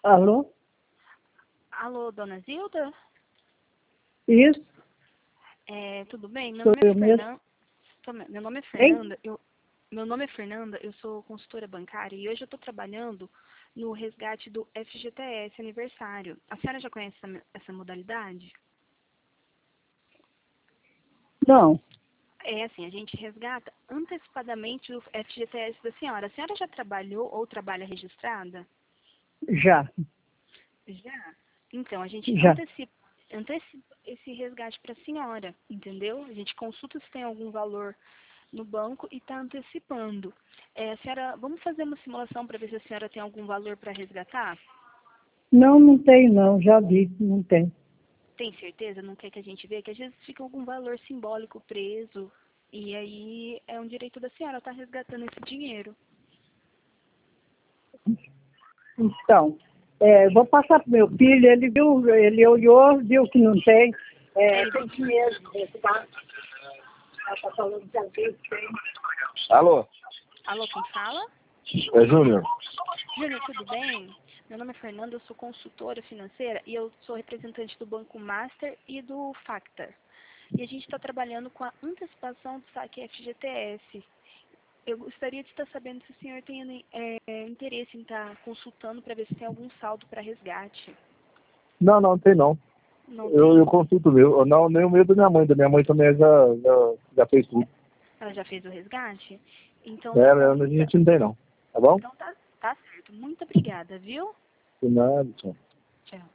Alô? Alô, dona Zilda? Isso? Tudo bem? Sou eu mesmo. Meu nome é Hein? Fernanda. Meu nome é Fernanda, eu sou consultora bancária e hoje eu estou trabalhando no resgate do FGTS aniversário. A senhora já conhece essa modalidade? Não, É assim, a gente resgata antecipadamente o FGTS da senhora. A senhora já trabalhou ou trabalha registrada? já. Já? Então, a gente Já. antecipa esse resgate para a senhora, entendeu? A gente consulta se tem algum valor no banco e está antecipando. Vamos fazer uma simulação para ver se a senhora tem algum valor para resgatar? Não, não tem não, já vi, não tem. Tem certeza? Não quer que a gente veja? Que às vezes fica algum valor simbólico preso e aí é um direito da senhora estar resgatando esse dinheiro. Então, vou passar pro meu filho, ele viu, ele olhou, viu que não tem. Tem dinheiro, tá? Ela tá falando que às vezes tem. Alô, Alô, quem fala? é Júnior. Júnior, tudo bem? Meu nome é Fernanda, eu sou consultora financeira e eu sou representante do Banco Master e do Factor. E a gente está trabalhando com a antecipação do saque FGTS. Eu gostaria de estar sabendo se o senhor tem interesse em estar consultando para ver se tem algum saldo para resgate. Não, não tem não. Não Eu tem? consulto o meu. Não, nem o meu da minha mãe. Da minha mãe também já fez tudo. Ela já fez o resgate? Então tá bom. A gente não tem não. Tá bom? Então tá certo. Muito obrigada, viu? De nada, tchau. Tchau.